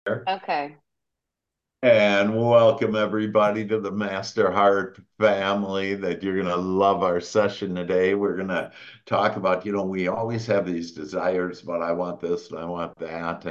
Okay. And welcome everybody to the Master Heart family that you're going to love our session today. We're going to talk about, we always have these desires about I want this and I want that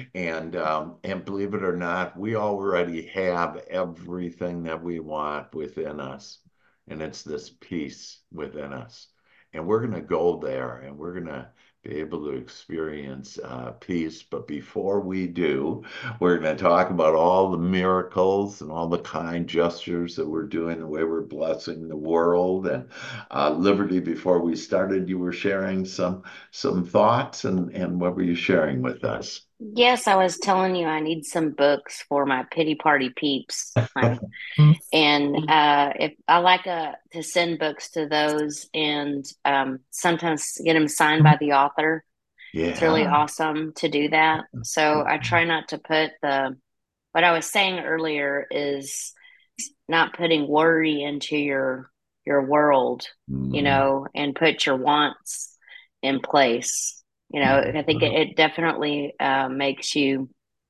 and believe it or not, we already have everything that we want within us. And it's this peace within us. And we're going to go there and we're going to be able to experience peace. But before we do, we're going to talk about all the miracles and all the kind gestures that we're doing, the way we're blessing the world. And Liberty, before we started, you were sharing some thoughts, and what were you sharing with us? Yes, I was telling you I need some books for my pity party peeps. And if I like to send books to those and sometimes get them signed by the author. It's really Yeah. awesome to do that. So I try not to put what I was saying earlier is not putting worry into your world, Mhm. and put your wants in place. I think it definitely makes you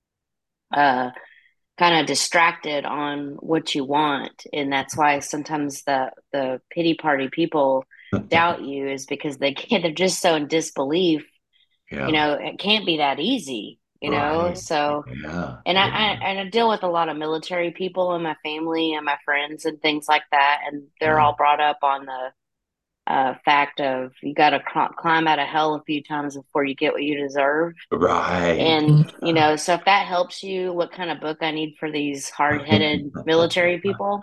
uh, kind of distracted on what you want, and that's why sometimes the pity party people doubt you is because they can't. They're just so in disbelief. Yeah. It can't be that easy. Right. So Yeah. and Yeah. I deal with a lot of military people in my family and my friends and things like that, and they're Yeah. all brought up on the fact of you got to climb out of hell a few times before you get what you deserve. Right. And so if that helps you, what kind of book I need for these hard-headed military people,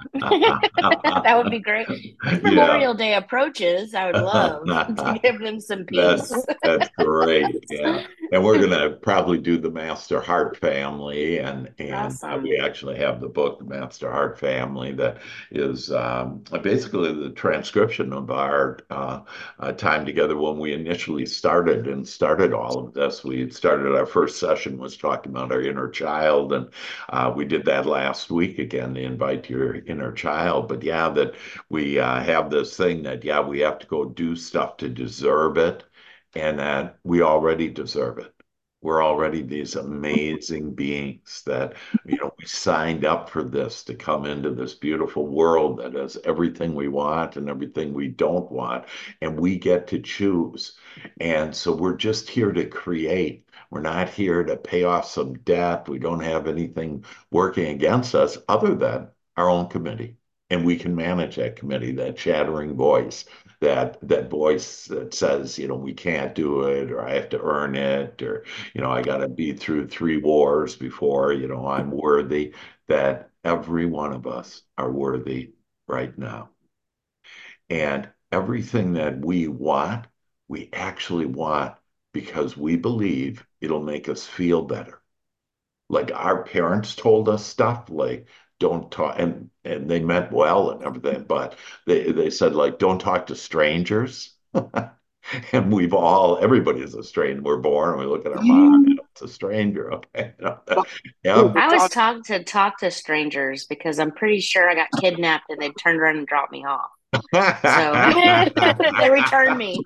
that would be great. As Yeah. Memorial Day approaches, I would love to give them some peace. That's great. Yeah. And we're gonna probably do the Master Heart Family, and Awesome. we actually have the book, The Master Heart Family, that is basically the transcription of our time together when we initially started all of this. We had started our first session was talking about our inner child, and we did that last week again, to invite your inner child. But yeah, that we have this thing that, yeah, we have to go do stuff to deserve it, and that we already deserve it. We're already these amazing beings that, we signed up for this to come into this beautiful world that has everything we want and everything we don't want, and we get to choose. And so we're just here to create. We're not here to pay off some debt. We don't have anything working against us other than our own committee, and we can manage that committee, that chattering voice, that voice that says, we can't do it, or I have to earn it, or I got to be through three wars before I'm worthy. That every one of us are worthy right now, and everything that we actually want because we believe it'll make us feel better. Like our parents told us stuff like don't talk, and they meant well and everything, but they said like don't talk to strangers. And everybody's a stranger. We're born and we look at our mom, it's a stranger. Okay. Yeah. I was taught to talk to strangers because I'm pretty sure I got kidnapped and they turned around and dropped me off. So they returned me.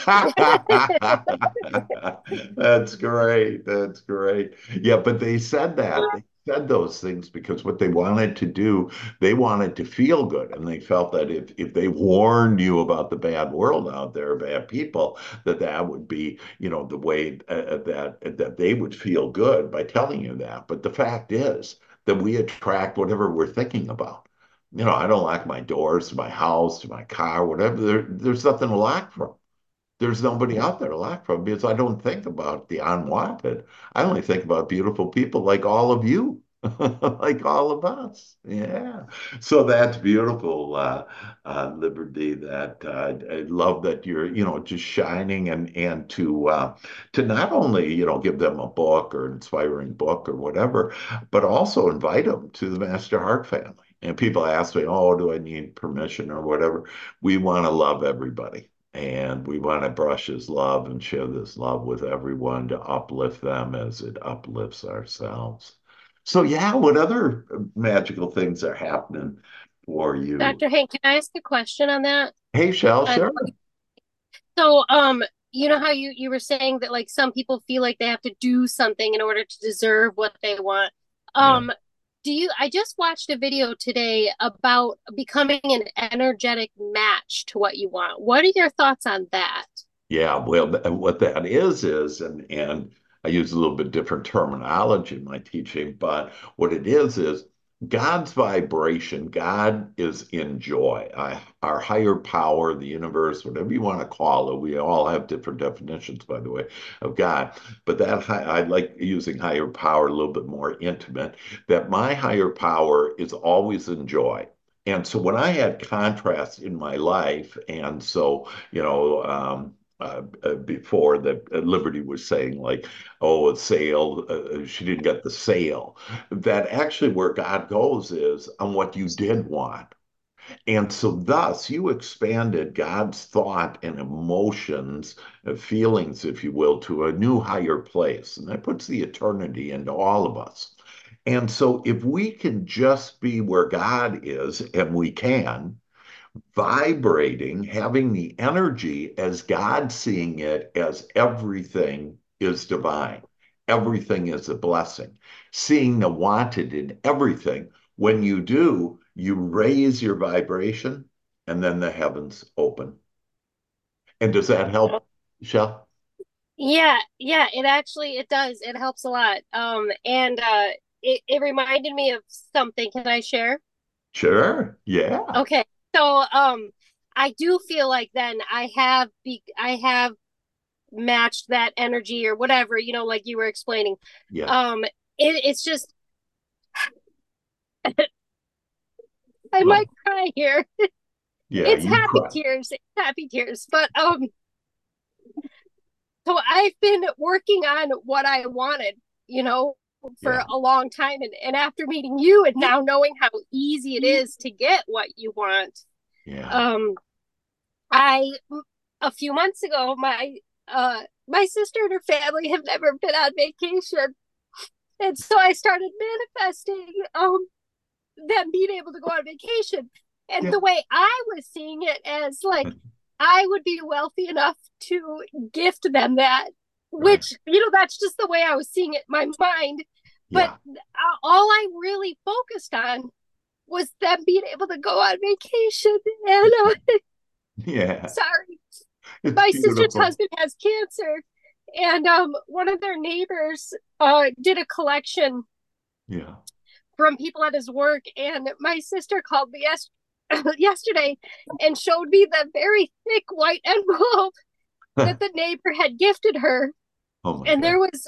That's great. That's great. Yeah, but they said that. They said those things because what they wanted to do, they wanted to feel good. And they felt that if they warned you about the bad world out there, bad people, that would be, the way that they would feel good by telling you that. But the fact is that we attract whatever we're thinking about. I don't lock my doors to my house, to my car, whatever. There's nothing to lock from. There's nobody out there to lack from because I don't think about the unwanted. I only think about beautiful people like all of you, like all of us. Yeah. So that's beautiful, Liberty. That I love that you're, just shining and to not only, give them a book or inspiring book or whatever, but also invite them to the Master Heart family. And people ask me, oh, do I need permission or whatever? We want to love everybody. And we want to brush his love and share this love with everyone to uplift them as it uplifts ourselves. So, yeah, what other magical things are happening for you? Dr. Hank, can I ask a question on that? Hey, Shell, Uh, sure. so, you know how you were saying that like some people feel like they have to do something in order to deserve what they want. Yeah. Um, do you I just watched a video today about becoming an energetic match to what you want. What are your thoughts on that? Yeah, well, what that and I use a little bit different terminology in my teaching, but what it is God's vibration. God is in joy. Our higher power, the universe, whatever you want to call it. We all have different definitions, by the way, of God. But I like using higher power a little bit more intimate. That my higher power is always in joy. And so when I had contrast in my life, and so before that Liberty was saying like, oh, a sale, she didn't get the sale. That actually where God goes is on what you did want. And so thus you expanded God's thought and emotions, feelings, if you will, to a new higher place. And that puts the eternity into all of us. And so if we can just be where God is, and we can, vibrating, having the energy as God seeing it as everything is divine, everything is a blessing, seeing the wanted in everything. When you do, you raise your vibration and then the heavens open. And does that help, Michelle? Yeah, yeah, it does. It helps a lot. And it reminded me of something. Can I share? Sure. Yeah. Okay. So I do feel like then I have matched that energy or whatever, like you were explaining. Yeah. Um it's just I Well, might cry here. yeah, It's you happy cry. tears, it's happy tears. But so I've been working on what I wanted, you know, for Yeah. a long time. And after meeting you and now knowing how easy it is to get what you want, Yeah. um, I a few months ago, my sister and her family have never been on vacation. And so I started manifesting them being able to go on vacation. And Yeah. the way I was seeing it as like I would be wealthy enough to gift them that, Right. which, that's just the way I was seeing it in my mind. But Yeah. all I really focused on was them being able to go on vacation. And Yeah. sorry, It's my sister's beautiful. husband has cancer. And one of their neighbors did a collection Yeah. from people at his work. And my sister called me yesterday and showed me the very thick white envelope that the neighbor had gifted her. Oh my And God. there was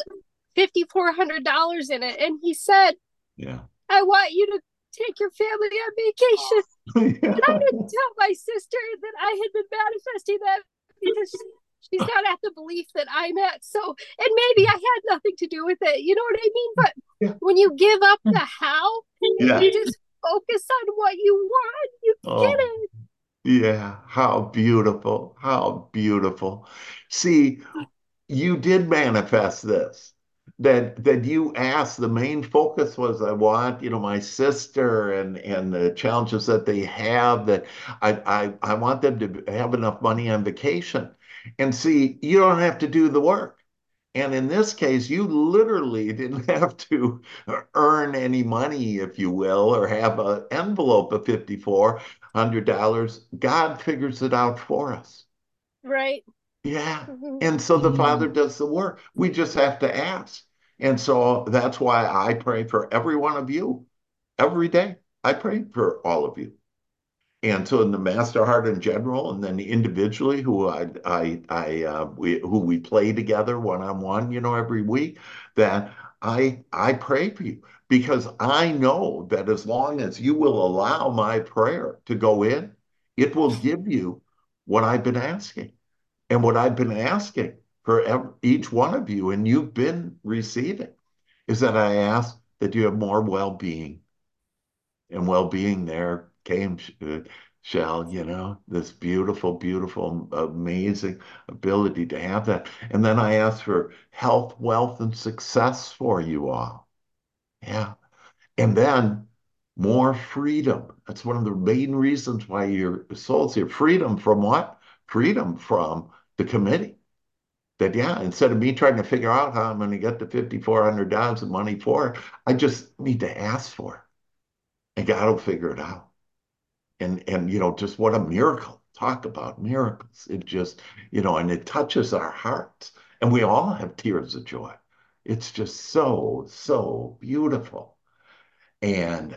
$5,400 in it. And he said, Yeah. I want you to take your family on vacation. And I Yeah. didn't tell my sister that I had been manifesting that because she's not at the belief that I'm at. So, and maybe I had nothing to do with it. You know what I mean? But Yeah. when you give up the how and Yeah. you just focus on what you want, you get Oh, it. yeah. How beautiful. How beautiful. See, you did manifest this. That you asked, the main focus was I want, my sister and the challenges that they have, that I want them to have enough money on vacation. And see, you don't have to do the work. And in this case, you literally didn't have to earn any money, if you will, or have an envelope of $5,400. God figures it out for us. Right. Yeah. Mm-hmm. And so the Father does the work. We just have to ask. And so that's why I pray for every one of you every day. I pray for all of you. And so in the Master Heart in general, and then individually, who we play together one on one, every week, that I pray for you because I know that as long as you will allow my prayer to go in, it will give you what I've been asking. And what I've been asking for each one of you, and you've been receiving, is that I ask that you have more well-being. And well-being there came, Shell, this beautiful, beautiful, amazing ability to have that. And then I ask for health, wealth, and success for you all. Yeah. And then more freedom. That's one of the main reasons why your soul's here. Freedom from what? Freedom from the committee. that, yeah, instead of me trying to figure out how I'm going to get the $5,400 of money for it, I just need to ask for it and God will figure it out. And just what a miracle. Talk about miracles. It just, and it touches our hearts. And we all have tears of joy. It's just so, so beautiful. And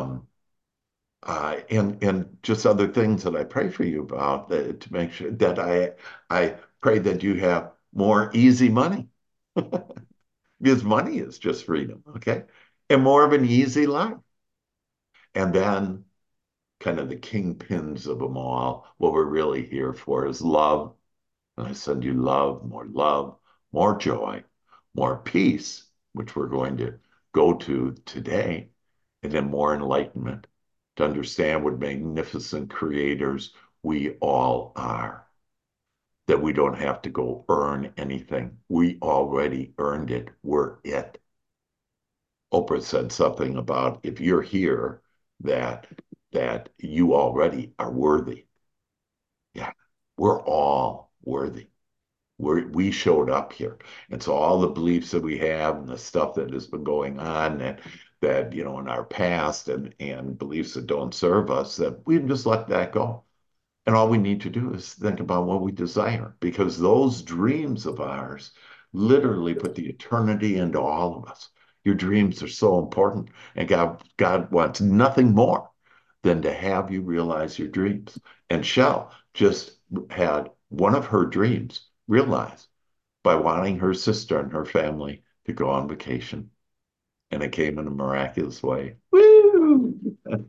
and just other things that I pray for you about that, to make sure that I pray that you have more easy money because money is just freedom, okay? And more of an easy life. And then kind of the kingpins of them all, what we're really here for is love. And I send you love, more joy, more peace, which we're going to go to today, and then more enlightenment to understand what magnificent creators we all are, that we don't have to go earn anything. We already earned it. We're it. Oprah said something about if you're here, that you already are worthy. Yeah, we're all worthy. We showed up here. And so all the beliefs that we have and the stuff that has been going on that in our past and beliefs that don't serve us, that we just let that go. And all we need to do is think about what we desire, because those dreams of ours literally put the eternity into all of us. Your dreams are so important, and God wants nothing more than to have you realize your dreams. And Shell just had one of her dreams realized by wanting her sister and her family to go on vacation. And it came in a miraculous way. Woo!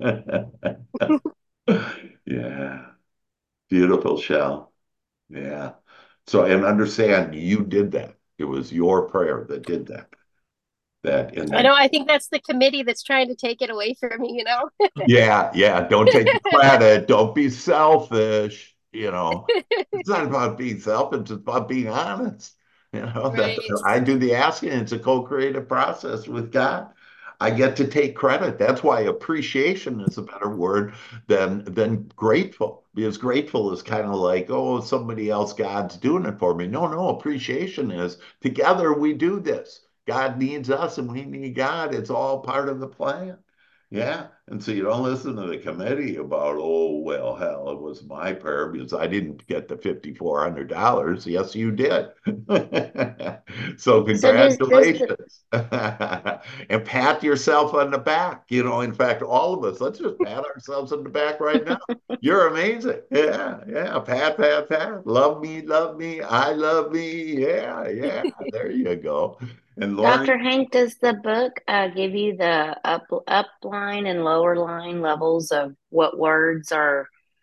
Yeah. Beautiful, Shell. Yeah. So, and understand you did that. It was your prayer that did that. That in I that know. I think that's the committee that's trying to take it away from me, you know? Yeah, yeah. Don't take the credit. Don't be selfish. It's not about being selfish, it's about being honest. That Right. I do the asking. It's a co-creative process with God. I get to take credit. That's why appreciation is a better word than grateful, because grateful is kind of like, oh, somebody else, God's doing it for me. No, no, appreciation is together we do this. God needs us and we need God. It's all part of the plan. Yeah. And so you don't listen to the committee about, oh, well, hell, it was my prayer because I didn't get the $5,400. Yes, you did. So So does the congratulations. And pat yourself on the back. In fact, all of us, let's just pat ourselves on the back right now. You're amazing. Yeah, yeah. Pat, pat, pat. Love me. I love me. Yeah, yeah. There you go. And Lori, Dr. Hank, does the book give you the up line and lower line levels of what words are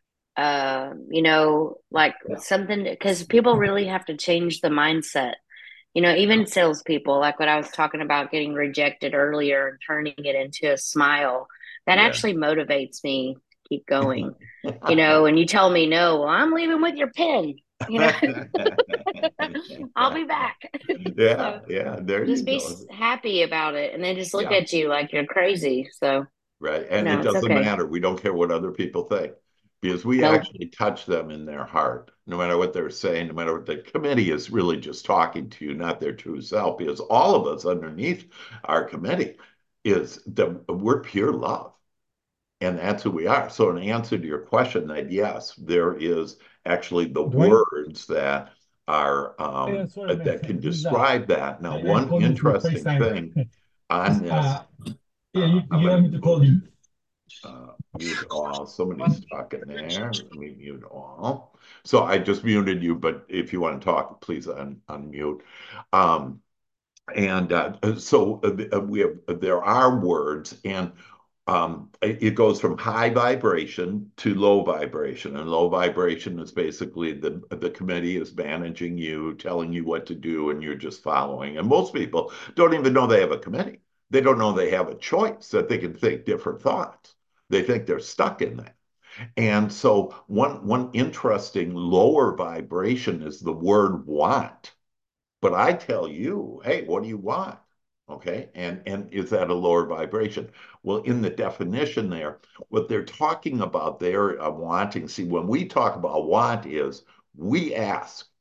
like yeah, something, because people really have to change the mindset. Even salespeople, like what I was talking about getting rejected earlier and turning it into a smile, that yeah. actually motivates me to keep going. And you tell me no, well, I'm leaving with your pen, you know, I'll be back. Yeah, So yeah, there you just be go. happy about it and then just look Yeah, at you like you're crazy. So, right. And it it's doesn't okay. matter. We don't care what other people think because we No, actually touch them in their heart, no matter what they're saying, no matter what the committee is really just talking to you, not their true self, because all of us underneath our committee is that we're pure love. And that's who we are. So, in answer to your question, that yes, there is actually the Dwayne, words that are yeah, sorry, that man. can This is describe that. Now, I one call you through interesting FaceTime. thing on It's this, yeah, I'm you going want to me to call you. mute all. Somebody's talking there. Let me mute all. So I just muted you, but if you want to talk, please unmute. Um, and so we have there are words, and it goes from high vibration to low vibration. And low vibration is basically the committee is managing you, telling you what to do, and you're just following. And most people don't even know they have a committee. They don't know they have a choice, that they can think different thoughts. They think they're stuck in that. And so one interesting lower vibration is the word want. But I tell you, hey, what do you want? Okay. And is that a lower vibration? Well, in the definition there, what they're talking about there, wanting, see, when we talk about want is we ask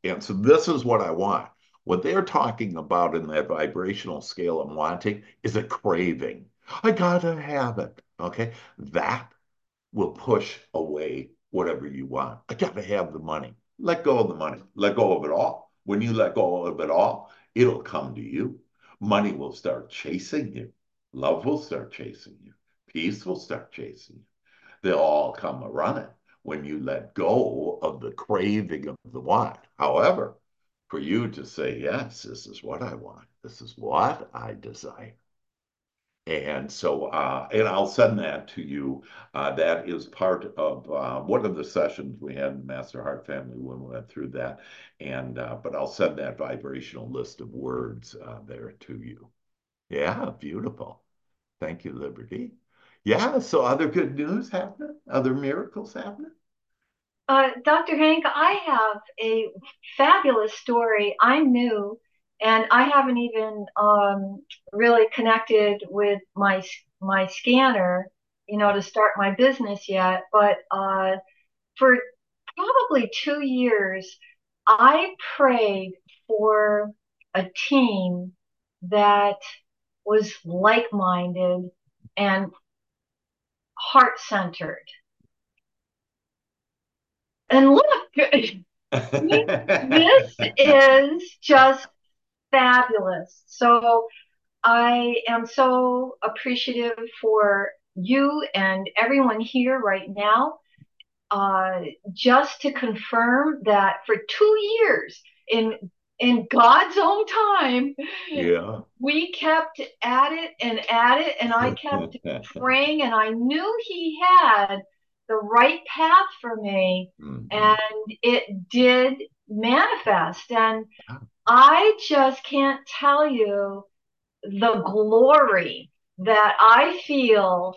And so this is what I want. What they're talking about in that vibrational scale of wanting is a craving. I gotta have it. Okay. That will push away whatever you want. I gotta have the money. Let go of the money. Let go of it all. When you let go of it all, it'll come to you. Money will start chasing you. Love will start chasing you. Peace will start chasing you. They'll all come a running when you let go of the craving of the want. However, for you to say, yes, this is what I want, this is what I desire. And so, and I'll send that to you. That is part of one of the sessions we had in Master Heart Family when we went through that. And, but I'll send that vibrational list of words there to you. Yeah, beautiful. Thank you, Liberty. Yeah, so other good news happening? Other miracles happening? Dr. Hank, I have a fabulous story. I'm new and I haven't even really connected with my scanner, to start my business yet. But for probably 2 years, I prayed for a team that was like-minded and heart-centered. And look, this is just fabulous. So I am so appreciative for you and everyone here right now. Just to confirm that for 2 years in God's own time, Yeah. we kept at it, and I kept praying, and I knew He had the right path for me, Mhm. and it did manifest. And I just can't tell you the glory that I feel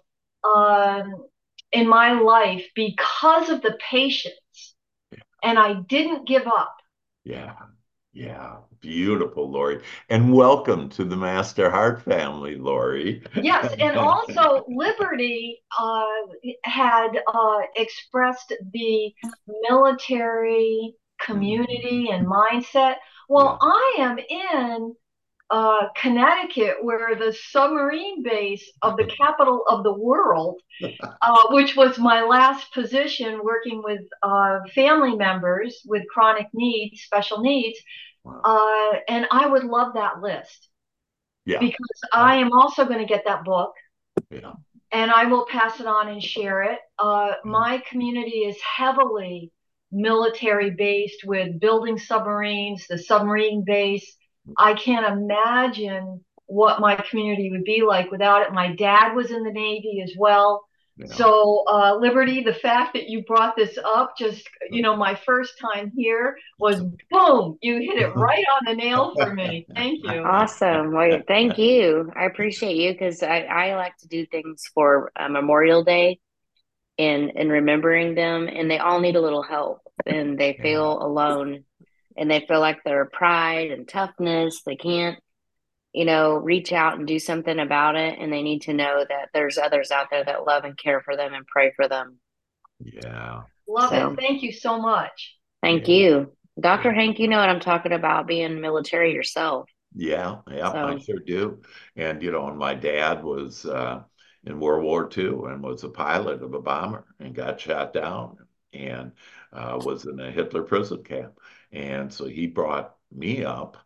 in my life because of the patience. And I didn't give up. Yeah. Yeah. Beautiful, Lori. And welcome to the Master Heart family, Lori. Yes, and also Liberty had expressed the military community and mindset. Well, Yeah. I am in Connecticut, where the submarine base of the capital of the world, which was my last position working with family members with chronic needs, special needs, Wow. and I would love that list Yeah. because I am also going to get that book Yeah. and I will pass it on and share it. My community is heavily military based with building submarines, the submarine base. I can't imagine what my community would be like without it. My dad was in the Navy as well. Yeah. So, Liberty, the fact that you brought this up, just, my first time here was boom, you hit it right on the nail for me. Thank you. Awesome. Well, thank you. I appreciate you because I like to do things for Memorial Day and remembering them, and they all need a little help, and they Yeah. feel alone, and they feel like their pride and toughness, they can't, reach out and do something about it, and they need to know that there's others out there that love and care for them and pray for them. Yeah. Love it. So Thank you so much. thank Yeah. you. Dr. Yeah. Hank, you know what I'm talking about, being military yourself. Yeah, yeah, I So sure do. And and my dad was in World War II and was a pilot of a bomber and got shot down and was in a Hitler prison camp. And so he brought me up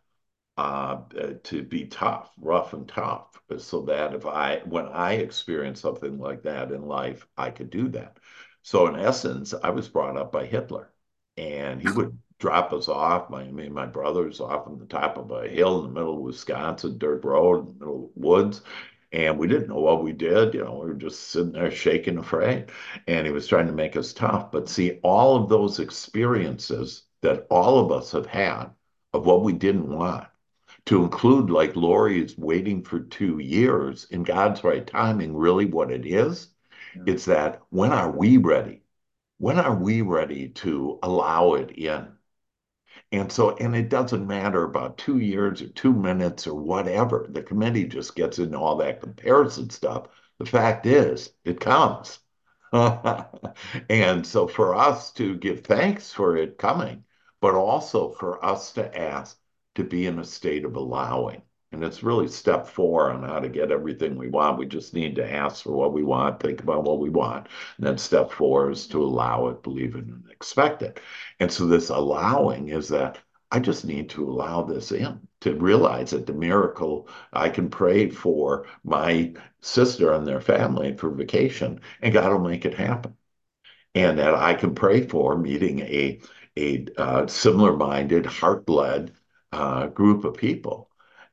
to be tough, rough and tough, so that when I experience something like that in life, I could do that. So in essence, I was brought up by Hitler, and he would drop us off, me and my brothers, off on the top of a hill in the middle of Wisconsin, dirt road, in the middle of woods. And we didn't know what we did. We were just sitting there shaking, afraid. And he was trying to make us tough. But see, all of those experiences that all of us have had of what we didn't want, to include like Lori is waiting for 2 years in God's right timing, really what it is, it's that when are we ready? When are we ready to allow it in? And so, and it doesn't matter about 2 years or 2 minutes or whatever. The committee just gets into all that comparison stuff. The fact is, it comes. And so for us to give thanks for it coming, but also for us to ask to be in a state of allowing. And it's really step four on how to get everything we want. We just need to ask for what we want, think about what we want. And then step four is to allow it, believe it, and expect it. And so this allowing is that I just need to allow this in to realize that the miracle I can pray for my sister and their family for vacation, and God will make it happen. And that I can pray for meeting a similar-minded, heart-led group of people.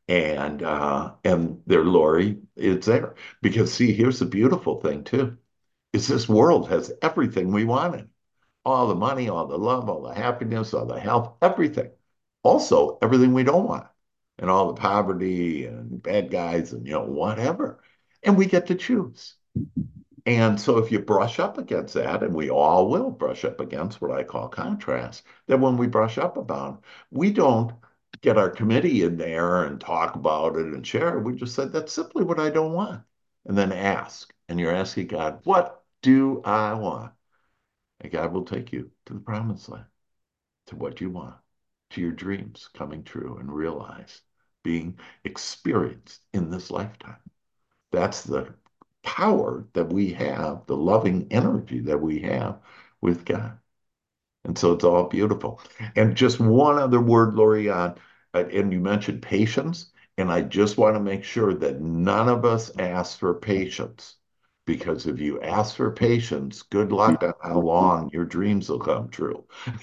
And their Lori is there. Because see, here's the beautiful thing too, is this world has everything we wanted. All the money, all the love, all the happiness, all the health, everything. Also, everything we don't want. And all the poverty and bad guys and whatever. And we get to choose. And so if you brush up against that, and we all will brush up against what I call contrast, then when we brush up about, we don't get our committee in there and talk about it and share it. We just said, that's simply what I don't want. And then ask. And you're asking God, what do I want? And God will take you to the promised land, to what you want, to your dreams coming true and realized, being experienced in this lifetime. That's the power that we have, the loving energy that we have with God. And so it's all beautiful. And just one other word, Lori, on, and you mentioned patience. And I just want to make sure that none of us ask for patience. Because if you ask for patience, good luck on how long your dreams will come true.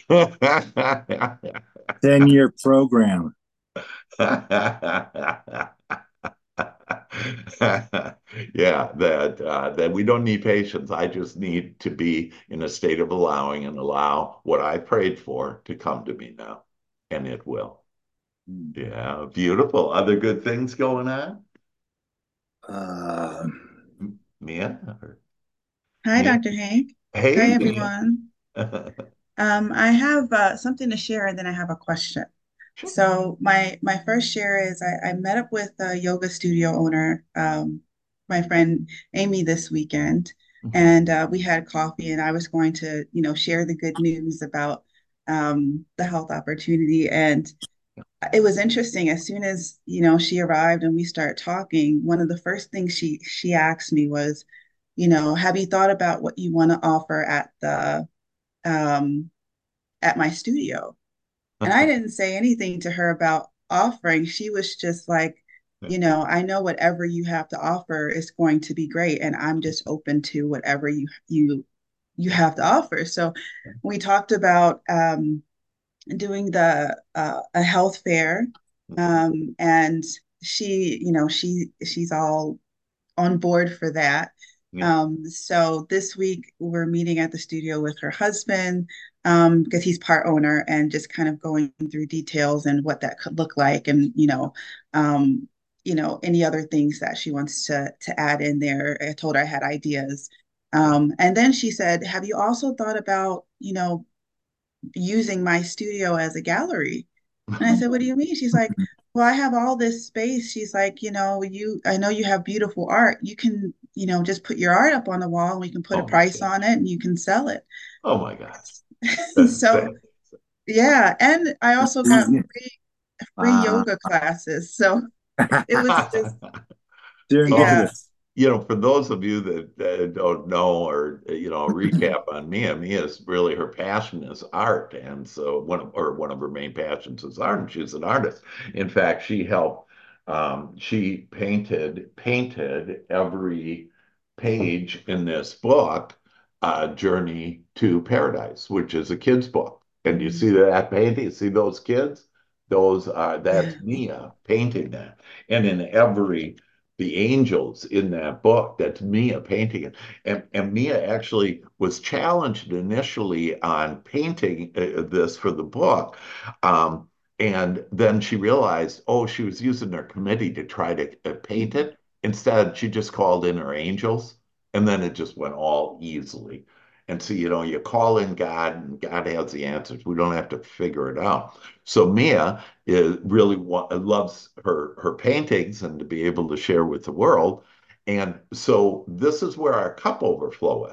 10-year program. Yeah, that we don't need patience. I just need to be in a state of allowing and allow what I prayed for to come to me now, and it will. Yeah, beautiful. Other good things going on? Uh, Mia? Hi, Mia? Dr. Hank. Hey, Hi, Mia. everyone. I have something to share and then I have a question. Sure. So my first share is I met up with a yoga studio owner, my friend Amy this weekend, and we had coffee and I was going to, share the good news about the health opportunity. And it was interesting. As soon as, she arrived and we started talking, one of the first things she asked me was, have you thought about what you want to offer um, at my studio? And I didn't say anything to her about offering. She was just like, I know whatever you have to offer is going to be great, and I'm just open to whatever you have to offer. So we talked about doing the a health fair, and she's all on board for that. Yeah. So this week we're meeting at the studio with her husband because he's part owner and just kind of going through details and what that could look like and any other things that she wants to add in there. I told her I had ideas. And then she said, have you also thought about, using my studio as a gallery? And I said, what do you mean? She's like, well, I have all this space. She's like, I know you have beautiful art. You can, just put your art up on the wall and we can put a Oh my price gosh. on it and you can sell it. Oh my gosh. That's So, yeah. And I also got free uh, yoga classes. So it was just, yeah. serendipitous. For those of you that don't know or, a recap on Mia, Mia's really her passion is art. And so one of her main passions is art, and she's an artist. In fact, she painted every page in this book, Journey to Paradise, which is a kid's book. And you see that painting, you see those kids? That's Mia painting that. And in the angels in that book. That's Mia painting it. And Mia actually was challenged initially on painting this for the book. And then she realized, oh, she was using her committee to try to paint it. Instead, she just called in her angels, and then it just went all easily. And so, you call in God, and God has the answers. We don't have to figure it out. So Mia really loves her paintings and to be able to share with the world. And so this is where our cup overfloweth.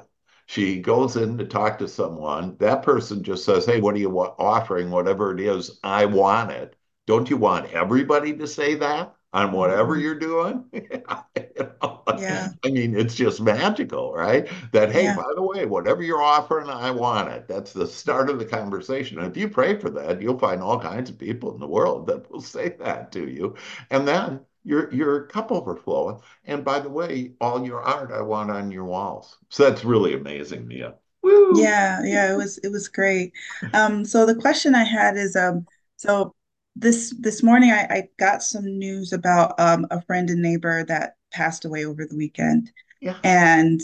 She goes in to talk to someone. That person just says, "Hey, what are you offering? Whatever it is, I want it." Don't you want everybody to say that on whatever Mhm. you're doing? You know, Yeah. I mean, it's just magical, right? That, hey, Yeah. by the way, whatever you're offering, I want it. That's the start of the conversation. And if you pray for that, you'll find all kinds of people in the world that will say that to you. And then your cup overflowing. And by the way, all your art I want on your walls. So that's really amazing, Mia. Woo! Yeah, yeah, it was great. So the question I had is, so this morning I got some news about a friend and neighbor that passed away over the weekend. Yeah, And,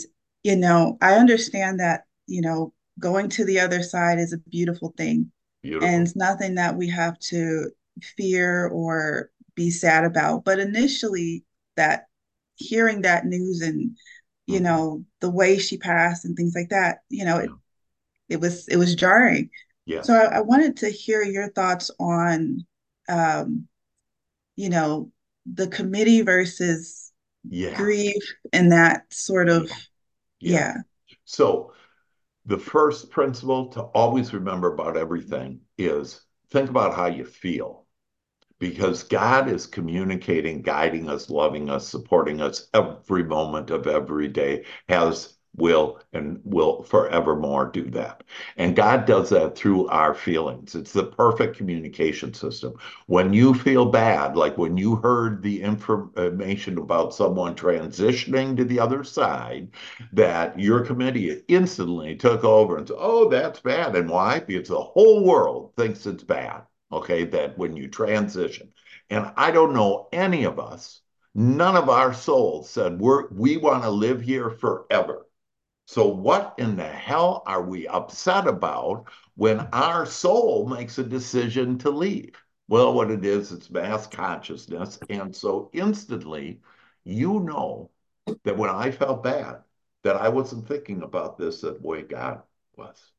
I understand that, going to the other side is a beautiful thing. And beautiful. it's nothing that we have to fear or be sad about. But initially, that hearing that news and, Mhm. the way she passed and things like that, Yeah. it was jarring. So Yes. I wanted to hear your thoughts on, um, you know, the committee versus Yeah. grief and that sort Yeah. of, Yeah. yeah, So the first principle to always remember about everything is think about how you feel, because God is communicating, guiding us, loving us, supporting us every moment of every day, has, will, and will forevermore do that. And God does that through our feelings. It's the perfect communication system. When you feel bad, like when you heard the information about someone transitioning to the other side, that your committee instantly took over and said, "Oh, that's bad." And why? Because the whole world thinks it's bad. Okay, that when you transition. And I don't know any of us, none of our souls said we want to live here forever. So what in the hell are we upset about when our soul makes a decision to leave? Well, what it is, it's mass consciousness. And so instantly, you know that when I felt bad, that I wasn't thinking about this the way God was.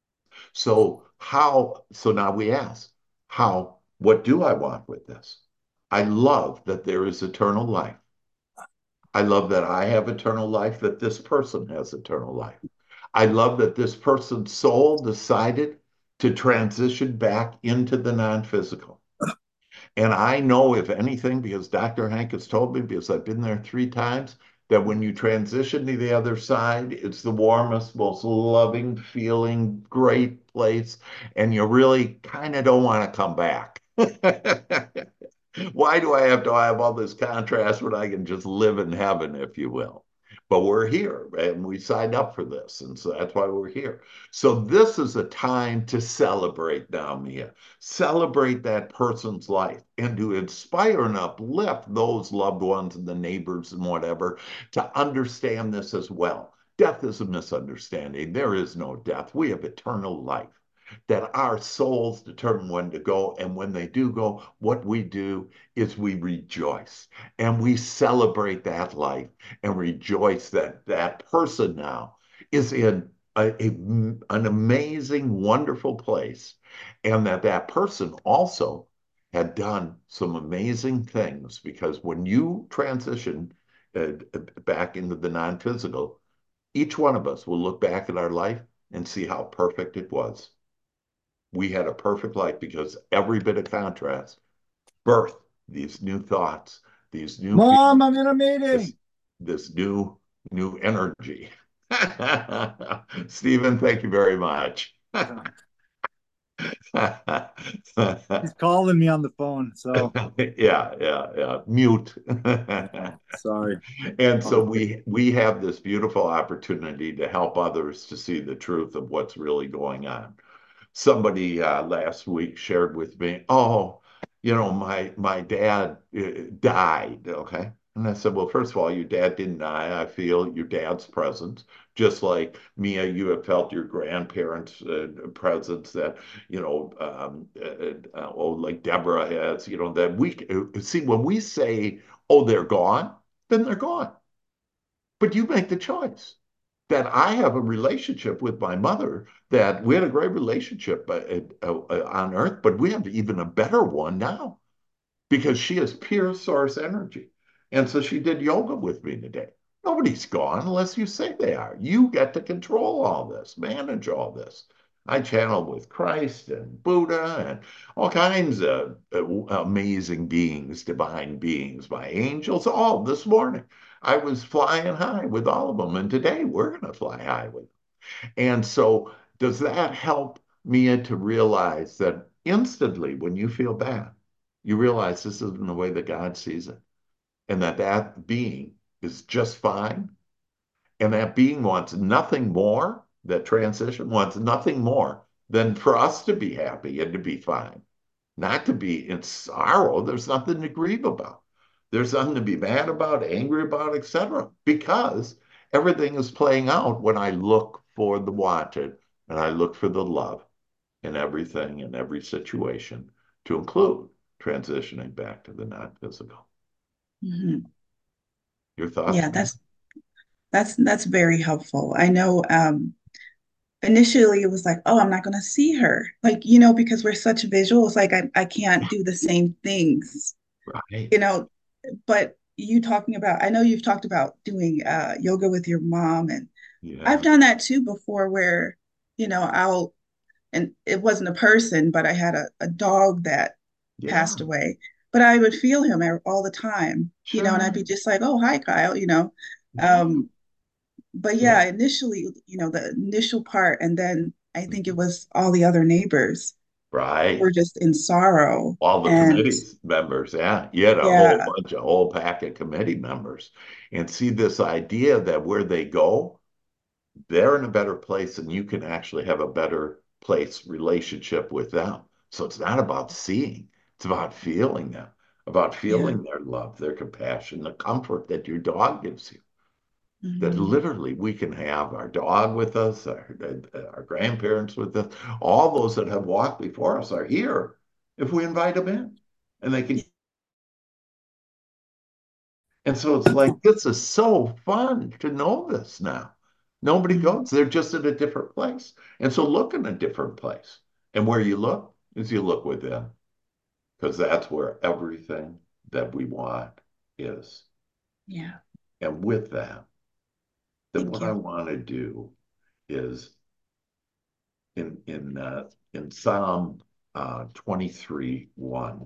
So now we ask, what do I want with this? I love that there is eternal life. I love that I have eternal life, that this person has eternal life. I love that this person's soul decided to transition back into the non-physical. And I know, if anything, because Dr. Hank has told me, because I've been there 3 times, that when you transition to the other side, it's the warmest, most loving feeling, great place, and you really kind of don't want to come back. Why do I have to have all this contrast when I can just live in heaven, if you will? But we're here and we signed up for this. And so that's why we're here. So this is a time to celebrate now, Mia. Celebrate that person's life and to inspire and uplift those loved ones and the neighbors and whatever to understand this as well. Death is a misunderstanding. There is no death. We have eternal life, that our souls determine when to go. And when they do go, what we do is we rejoice and we celebrate that life and rejoice that that person now is in an amazing, wonderful place. And that that person also had done some amazing things, because when you transition back into the non physical, each one of us will look back at our life and see how perfect it was. We had a perfect life because every bit of contrast birthed these new thoughts, these new Mom, feelings, I'm in a this meeting. this new energy. Stephen, thank you very much. He's calling me on the phone. So, Yeah. Mute. yeah, sorry. And so Okay. we have this beautiful opportunity to help others to see the truth of what's really going on. Somebody last week shared with me, "Oh, my dad died." Okay. And I said, "Well, first of all, your dad didn't die. I feel your dad's presence, just like Mia, you have felt your grandparents' presence, that, oh, like Deborah has, that we see when we say, oh, they're gone, then they're gone. But you make the choice. That I have a relationship with my mother, that we had a great relationship on earth, but we have even a better one now, because she is pure source energy. And so she did yoga with me today. Nobody's gone unless you say they are. You get to control all this, manage all this. I channeled with Christ and Buddha and all kinds of amazing beings, divine beings, my angels, all this morning. I was flying high with all of them. And today we're going to fly high with them. And so, does that help Mia to realize that instantly when you feel bad, you realize this isn't the way that God sees it, and that that being is just fine, and that being wants nothing more, that transition wants nothing more than for us to be happy and to be fine, not to be in sorrow. There's nothing to grieve about. There's nothing to be mad about, angry about, etc. Because everything is playing out when I look for the wanted and I look for the love in everything, in every situation, to include transitioning back to the non-physical. Mhm. Your thoughts? Yeah, that's very helpful. I know initially it was like, oh, I'm not gonna see her. Like, because we're such visuals, like I can't do the same things, Right. you know, but you talking about, I know you've talked about doing yoga with your mom, and I've Yeah. done that too before where, I'll, and it wasn't a person, but I had a dog that Yeah. passed away, but I would feel him all the time, and I'd Sure. be just like, oh, hi, Kyle. Yeah. Um, but Yeah. yeah, initially, the initial part, and then I think it was all the other neighbors were Right. just in sorrow. All the And committees members, yeah. You had yeah, a whole pack of committee members. And see this idea that where they go, they're in a better place and you can actually have a better place relationship with them. So it's not about seeing, it's about feeling them, about yeah. feeling their love, their compassion, the comfort that your dog gives you. That Hmm. literally we can have our dog with us, our grandparents with us, all those that have walked before us are here if we invite them in. And they can, and so it's like, this is so fun to know this now. Nobody Hmm. goes, they're just in a different place. And so look in a different place. And where you look is you look within, because that's where everything that we want is. Yeah. And with that, then Thank what I you. want to do is in Psalm 23:1,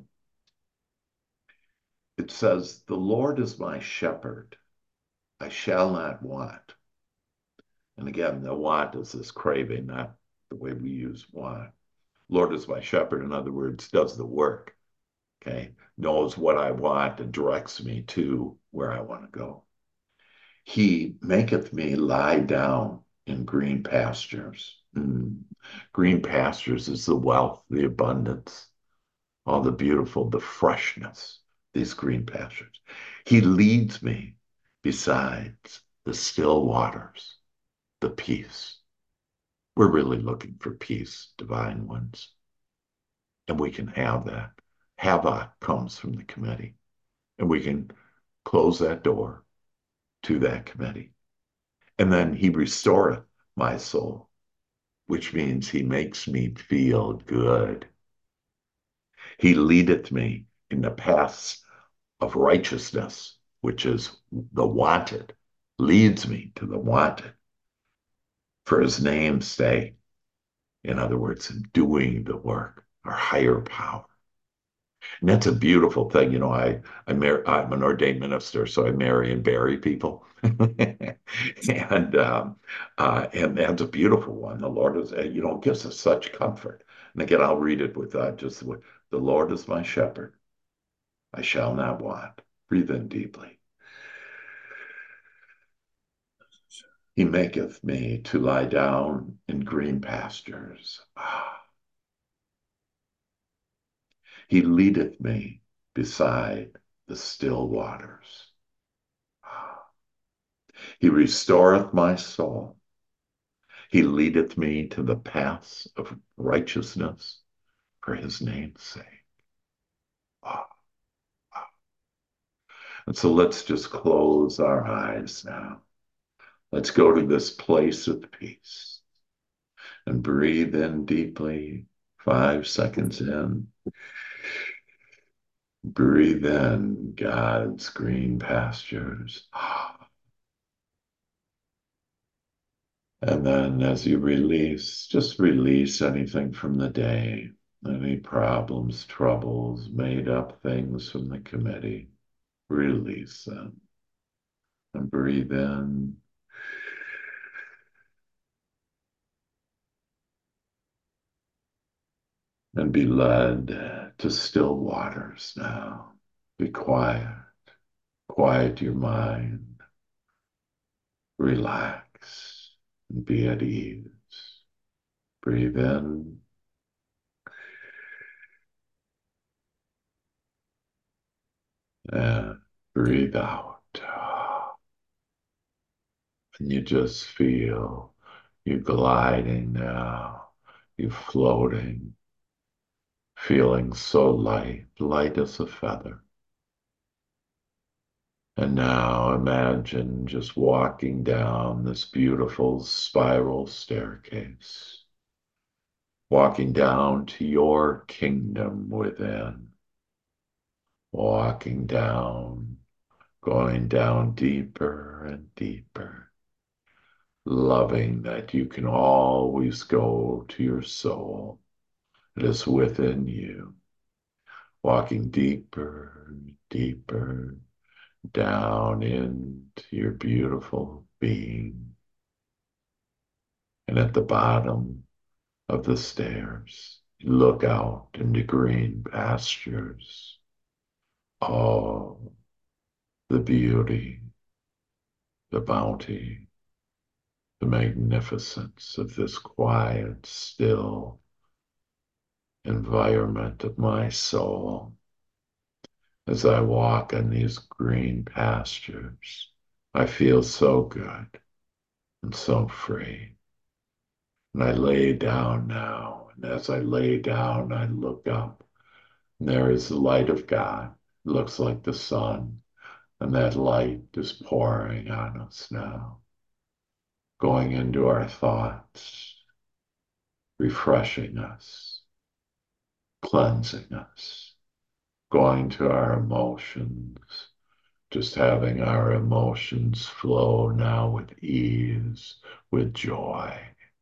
it says, "The Lord is my shepherd; I shall not want." And again, the want is this craving, not the way we use want. Lord is my shepherd, in other words, does the work, okay? Knows what I want and directs me to where I want to go. He maketh me lie down in green pastures. Green pastures is the wealth, the abundance, all the beautiful, the freshness, these green pastures. He leads me beside the still waters, the peace. We're really looking for peace, divine ones, and we can have that. Havoc comes from the committee, and we can close that door to that committee. And then he restoreth my soul, which means he makes me feel good. He leadeth me in the paths of righteousness, which is the wanted, leads me to the wanted for his name's sake. In other words, in doing the work, our higher power. And that's a beautiful thing. I'm an ordained minister, so I marry and bury people. And that's a beautiful one. The Lord is, gives us such comfort. And again, I'll read it with just the Lord is my shepherd. I shall not want. Breathe in deeply. He maketh me to lie down in green pastures. He leadeth me beside the still waters. He restoreth my soul. He leadeth me to the paths of righteousness for his name's sake. Ah, ah. And so let's just close our eyes now. Let's go to this place of peace and breathe in deeply. 5 seconds in. Breathe in God's green pastures. And then as you release, just release anything from the day, any problems, troubles, made up things from the committee. Release them and breathe in. And be led to still waters now. Be quiet. Quiet your mind. Relax and be at ease. Breathe in and breathe out. And you just feel you gliding now, you floating, feeling so light, light as a feather. And now imagine just walking down this beautiful spiral staircase, walking down to your kingdom within, walking down, going down deeper and deeper, loving that you can always go to your soul. It is within you, walking deeper and deeper down into your beautiful being. And at the bottom of the stairs, you look out into green pastures. Oh, the beauty, the bounty, the magnificence of this quiet, still environment of my soul. As I walk on these green pastures, I feel so good and so free. And I lay down now, and as I lay down, I look up, and there is the light of God. It looks like the sun, and that light is pouring on us now, going into our thoughts, refreshing us, cleansing us, going to our emotions, just having our emotions flow now with ease, with joy,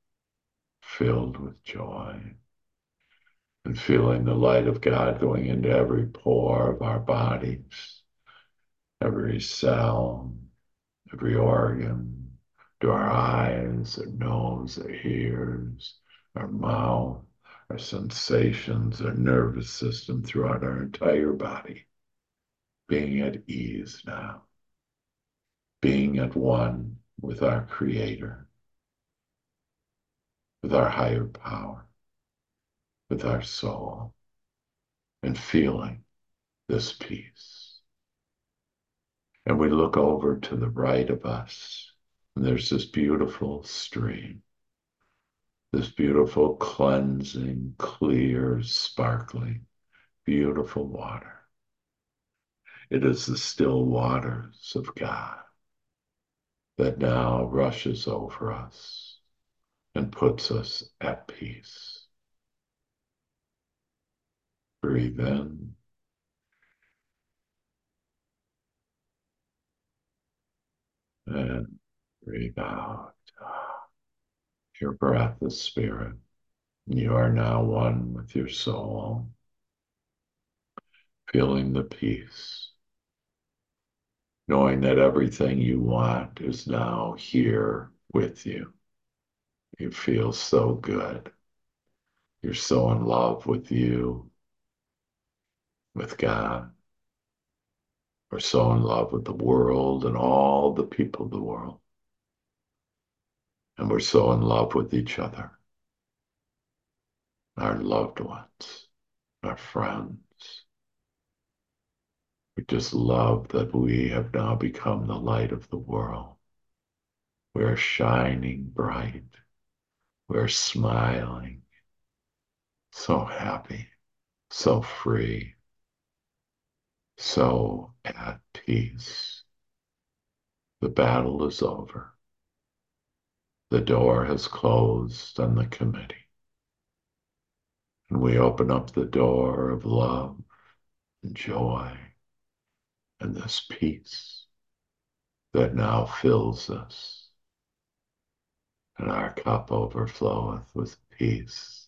filled with joy, and feeling the light of God going into every pore of our bodies, every cell, every organ, to our eyes, our nose, our ears, our mouth, our sensations, our nervous system throughout our entire body, being at ease now, being at one with our Creator, with our higher power, with our soul, and feeling this peace. And we look over to the right of us, and there's this beautiful stream, this beautiful, cleansing, clear, sparkling, beautiful water. It is the still waters of God that now rushes over us and puts us at peace. Breathe in and breathe out. Your breath is spirit. You are now one with your soul, feeling the peace, knowing that everything you want is now here with you. You feel so good. You're so in love with you, with God. We're so in love with the world and all the people of the world. And we're so in love with each other, our loved ones, our friends. We just love that we have now become the light of the world. We're shining bright. We're smiling, so happy, so free, so at peace. The battle is over. The door has closed on the committee. And we open up the door of love and joy and this peace that now fills us. and our cup overfloweth with peace.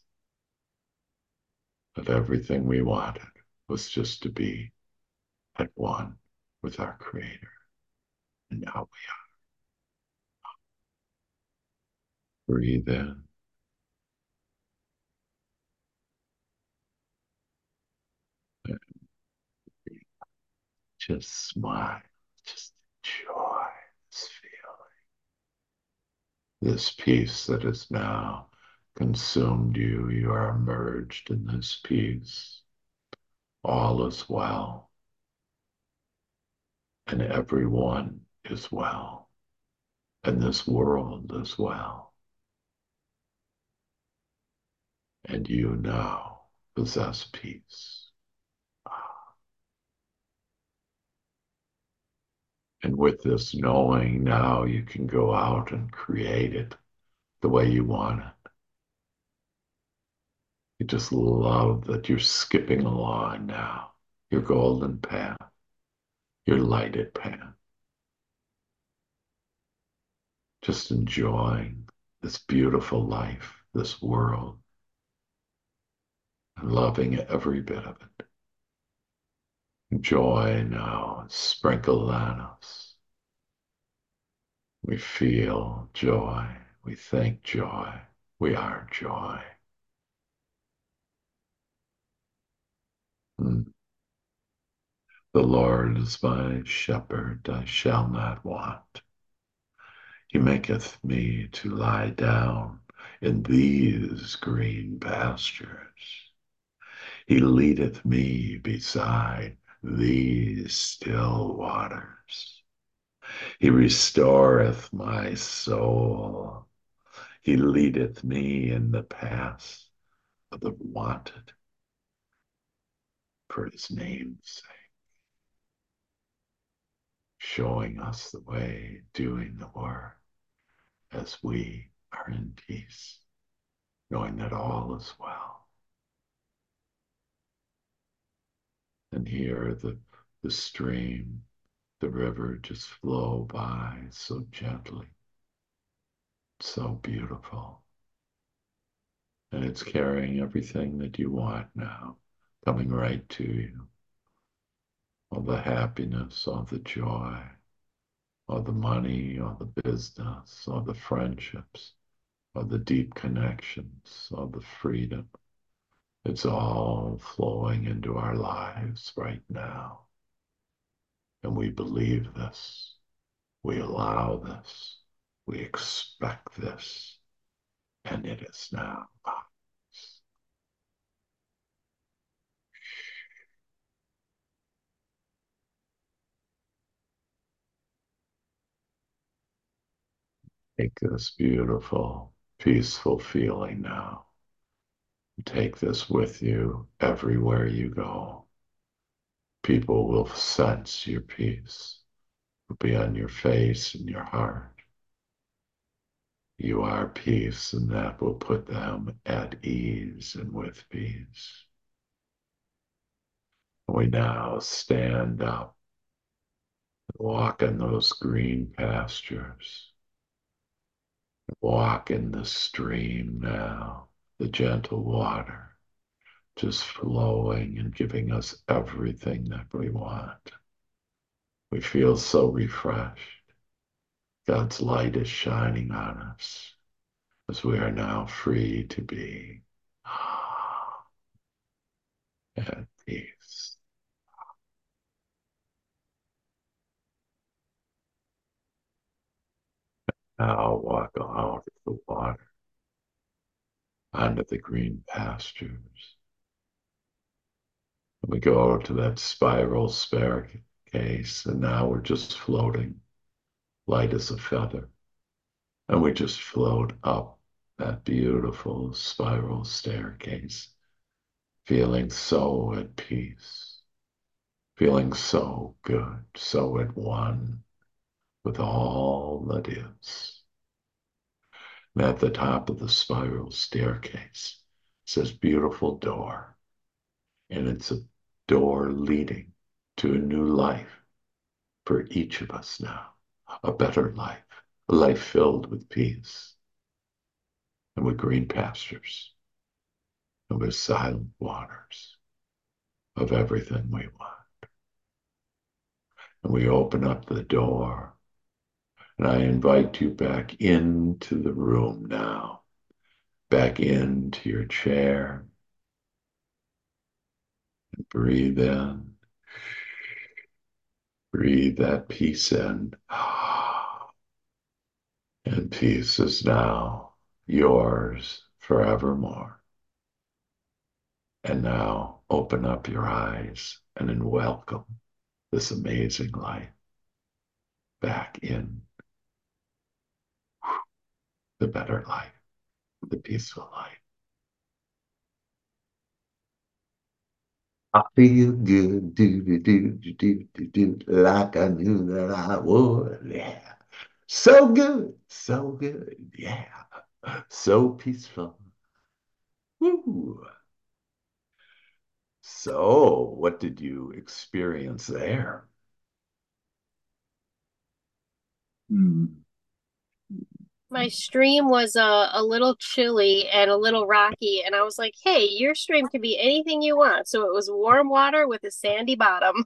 That everything we wanted was just to be at one with our Creator. And now we breathe in. And just smile. Just enjoy this feeling. This peace that has now consumed you. You are immersed in this peace. All is well. And everyone is well. And this world is well. And you now possess peace. And with this knowing, now you can go out and create it the way you want it. You just love that you're skipping along now, your golden path, your lighted path. Just enjoying this beautiful life, this world, and loving every bit of it. Joy now is sprinkled on us. We feel joy. We think joy. We are joy. The Lord is my shepherd, I shall not want. He maketh me to lie down in these green pastures. He leadeth me beside these still waters. He restoreth my soul. He leadeth me in the paths of the wanted for his name's sake, showing us the way, doing the work as we are in peace, knowing that all is well. And here the stream, the river just flow by so gently, so beautiful. And it's carrying everything that you want now, coming right to you. All the happiness, all the joy, all the money, all the business, all the friendships, all the deep connections, all the freedom. It's all flowing into our lives right now. And we believe this. We allow this. We expect this. And it is now ours. Take this beautiful, peaceful feeling now. Take this with you everywhere you go. People will sense your peace. It'll be on your face and your heart. You are peace, and that will put them at ease and with peace. We now stand up and walk in those green pastures. Walk in the stream now, the gentle water, just flowing and giving us everything that we want. We feel so refreshed. God's light is shining on us as we are now free to be at peace. Now walk out of the water onto the green pastures. And we go to that spiral staircase, and now we're just floating, light as a feather. And we just float up that beautiful spiral staircase, feeling so at peace, feeling so good, so at one with all that is. And at the top of the spiral staircase says beautiful door. And it's a door leading to a new life for each of us now, a better life, a life filled with peace. and with green pastures and with silent waters of everything we want. And we open up the door, and I invite you back into the room now, back into your chair, and breathe in, breathe that peace in. And peace is now yours forevermore. And now open up your eyes and then welcome this amazing light back in the better life, the peaceful life. I feel good, do, like I knew that I would. Yeah. So good. Yeah. So peaceful. Woo. So, what did you experience there? Hmm. My stream was a little chilly and a little rocky, and I was like, "Hey, your stream can be anything you want." So it was warm water with a sandy bottom.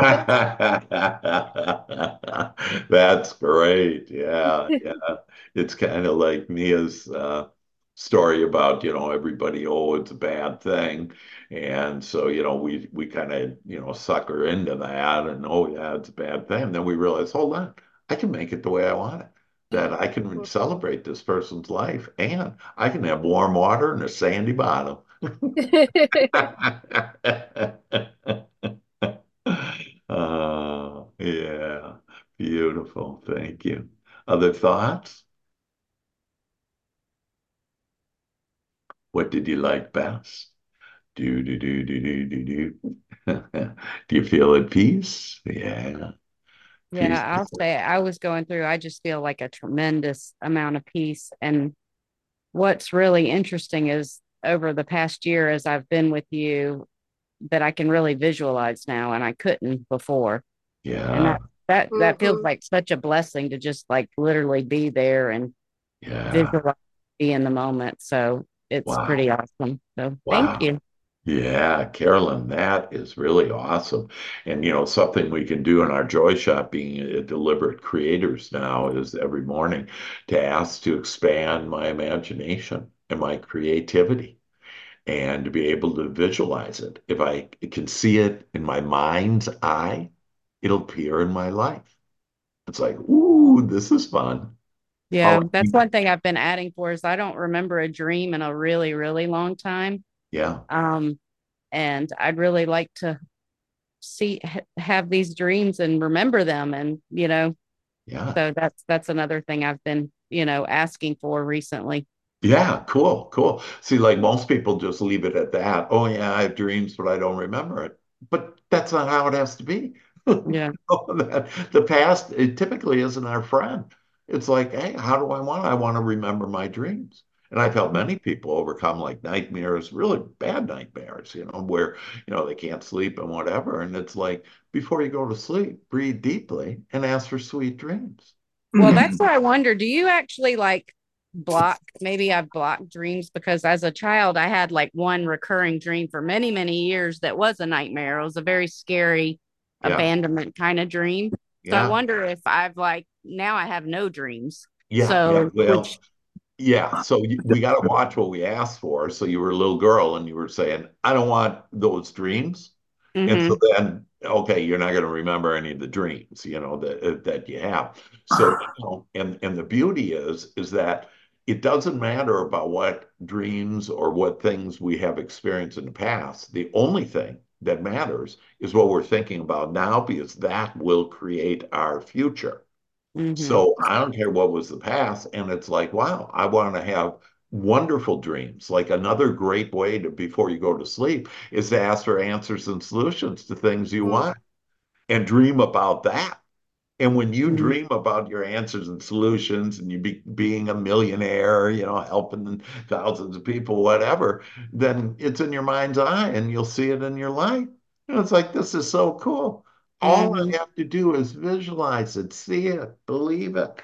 That's great. Yeah, yeah. It's kind of like Mia's story about, everybody, oh, it's a bad thing. And so, we kind of, sucker into that and, oh, yeah, it's a bad thing. And then we realize, hold on, I can make it the way I want it. That I can celebrate this person's life and I can have warm water and a sandy bottom. Yeah, beautiful. Thank you. Other thoughts? What did you like best? Do. Do you feel at peace? Yeah, peace. Yeah, I'll say I was going through, I just feel like a tremendous amount of peace. And what's really interesting is over the past year, as I've been with you, that I can really visualize now, and I couldn't before. And Yeah, that feels Hmm. like such a blessing to just like literally be there and yeah. visualize, be in the moment. So it's Wow, pretty awesome. So thank wow. you. Yeah, Carolyn, that is really awesome. And something we can do in our Joy Shop, being deliberate creators now, is every morning to ask to expand my imagination and my creativity and to be able to visualize it. If I can see it in my mind's eye, it'll appear in my life. It's like, ooh, this is fun. All Yeah, right. that's one thing I've been adding for is I don't remember a dream in a really, really long time. Yeah, Um, and I'd really like to have these dreams and remember them, and yeah. so that's another thing I've been asking for recently. Yeah, cool, cool. See, like most people just leave it at that. Oh, yeah, I have dreams, but I don't remember it. But that's not how it has to be. Yeah. The past, it typically isn't our friend. It's like, hey, how do I want? I want to remember my dreams. And I've helped many people overcome like nightmares, really bad nightmares, where, they can't sleep and whatever. And it's like, before you go to sleep, breathe deeply and ask for sweet dreams. Well, that's what I wonder. Do you actually like block? Maybe I've blocked dreams because as a child, I had like one recurring dream for many, many years that was a nightmare. It was a very scary Yeah, abandonment kind of dream. So I yeah, wonder if I've like now I have no dreams. yeah. So, Well, which, yeah, so we got to watch what we ask for. So you were a little girl and you were saying, I don't want those dreams. And so hmm then, okay, you're not going to remember any of the dreams, that you have. So, and the beauty is that it doesn't matter about what dreams or what things we have experienced in the past. The only thing that matters is what we're thinking about now, because that will create our future. hmm So I don't care what was the past. And it's like, wow, I want to have wonderful dreams. Like another great way to, before you go to sleep, is to ask for answers and solutions to things you want and dream about that. And when you hmm dream about your answers and solutions and being a millionaire, helping thousands of people, whatever, then it's in your mind's eye and you'll see it in your life. And it's like, this is so cool. All hmm I have to do is visualize it, see it, believe it.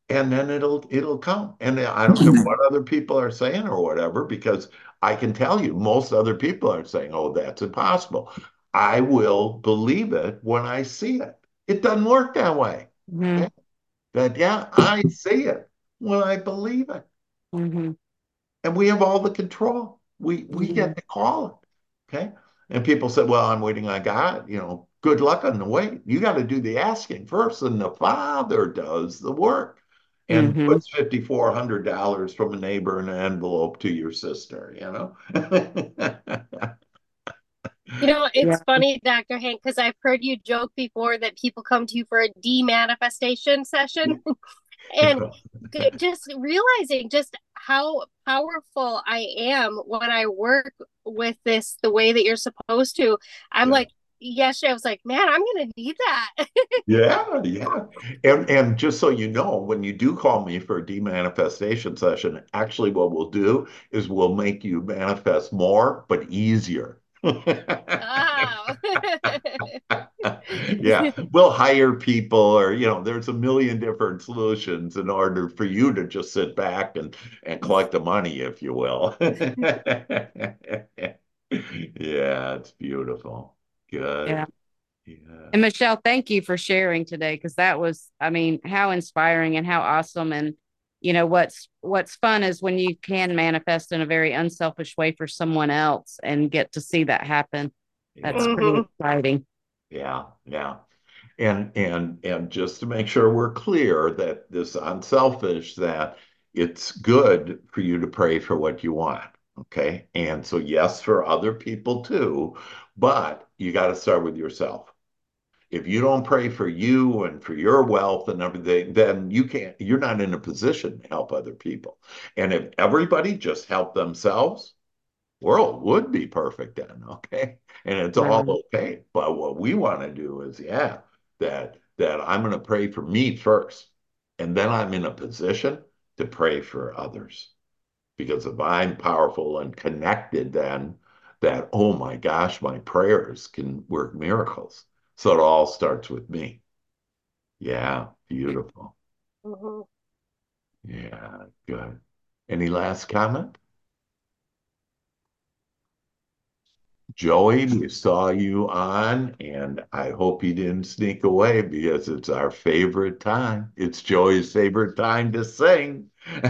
and then it'll come. And I don't care what other people are saying or whatever, because I can tell you most other people are saying, oh, that's impossible. I will believe it when I see it. It doesn't work that way. Mm-hmm. Okay? That, yeah, I see it when I believe it. Mm-hmm. And we have all the control. We get to call it. Okay. And people said, well, I'm waiting on God. Good luck on the wait. You got to do the asking first, and the Father does the work and Mm-hmm. puts $5,400 from a neighbor in an envelope to your sister. It's Yeah. funny, Dr. Hank, because I've heard you joke before that people come to you for a demanifestation session. And just realizing just how powerful I am when I work with this the way that you're supposed to. I'm Yeah. like, yesterday I was like, man, I'm gonna need that. Yeah, yeah. And just so you know, when you do call me for a demanifestation session, actually what we'll do is we'll make you manifest more, but easier. Oh. Yeah, we'll hire people or, there's a million different solutions in order for you to just sit back and collect the money, if you will. Yeah, it's beautiful. Yeah. Good. Yeah. And Michelle, thank you for sharing today, because that was, I mean, how inspiring and how awesome. And what's fun is when you can manifest in a very unselfish way for someone else and get to see that happen. That's Yeah. pretty exciting. Yeah, yeah. And just to make sure we're clear that this unselfish, that it's good for you to pray for what you want. Okay. And so yes, for other people too, but you got to start with yourself. If you don't pray for you and for your wealth and everything, then you're not in a position to help other people. And if everybody just helped themselves, world would be perfect then, okay? And it's all Right. okay. But what we want to do is, yeah, that I'm going to pray for me first, and then I'm in a position to pray for others. Because if I'm powerful and connected, then that, oh my gosh, my prayers can work miracles. So it all starts with me. Yeah, beautiful. Mhm. Yeah, good. Any last comment? Joey, we saw you on, and I hope you didn't sneak away because it's our favorite time. It's Joey's favorite time to sing.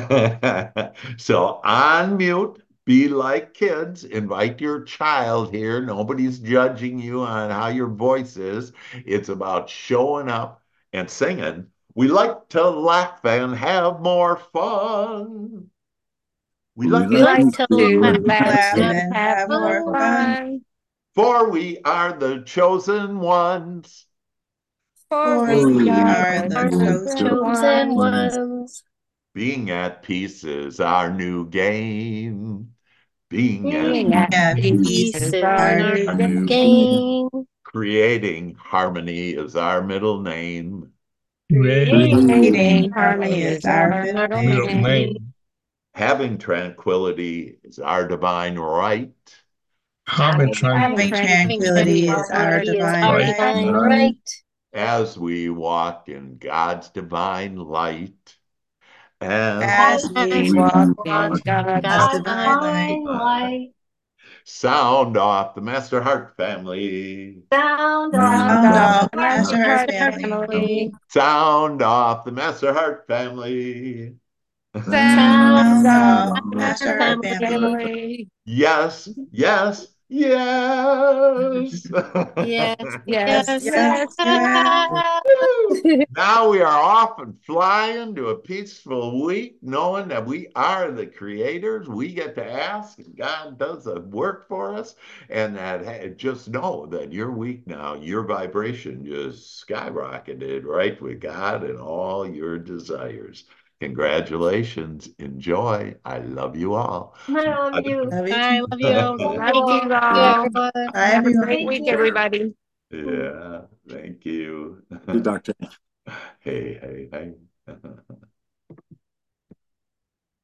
So unmute, be like kids, invite your child here. Nobody's judging you on how your voice is. It's about showing up and singing. We like to laugh and have more fun. We We like We to like like Like to to to laugh laugh Laugh and and and have have more more fun. fun. fun. For we are the chosen ones, For For For we for we we we are are the the are the chosen chosen chosen ones. ones. ones. being at peace is our new game. Being at Being Being at at At peace peace peace is is is our our our new our new new game. game. game. creating harmony is our middle name. Creating Creating Creating harmony harmony harmony is is is our our middle our middle middle name. name. name. Having tranquility is our divine right. Having Having Having tranquility tranquility is is our our tranquility is divine our right. divine right. right. As we walk in God's divine light. As as As we As we we walk walk in walk in in God's God's God's divine divine light. divine sound off the Master Heart family. sound off sound Sound the off off, the Master Master Heart Heart Master Heart family. family. family. Sound off the Master Heart family. Sound Sound Sound off off off, the the Master Master Master Heart Heart family. family. family. Yes, yes, yes. Yes, Yes, yes, Yes, yes, yes. yes. yes. Woo! Now we are off and flying to a peaceful week, knowing that we are the creators. We get to ask, and God does the work for us. And that just know that your week now, your vibration just skyrocketed right with God and all your desires. Congratulations. Enjoy. I love you all. I love Bye. you. Love you I too. love you. Love you Love Thank all. you you, all. everyone. Bye, Have a everyone. great Thank week, you. everybody. Yeah, thank you. You, Dr. Hey, hey, hey.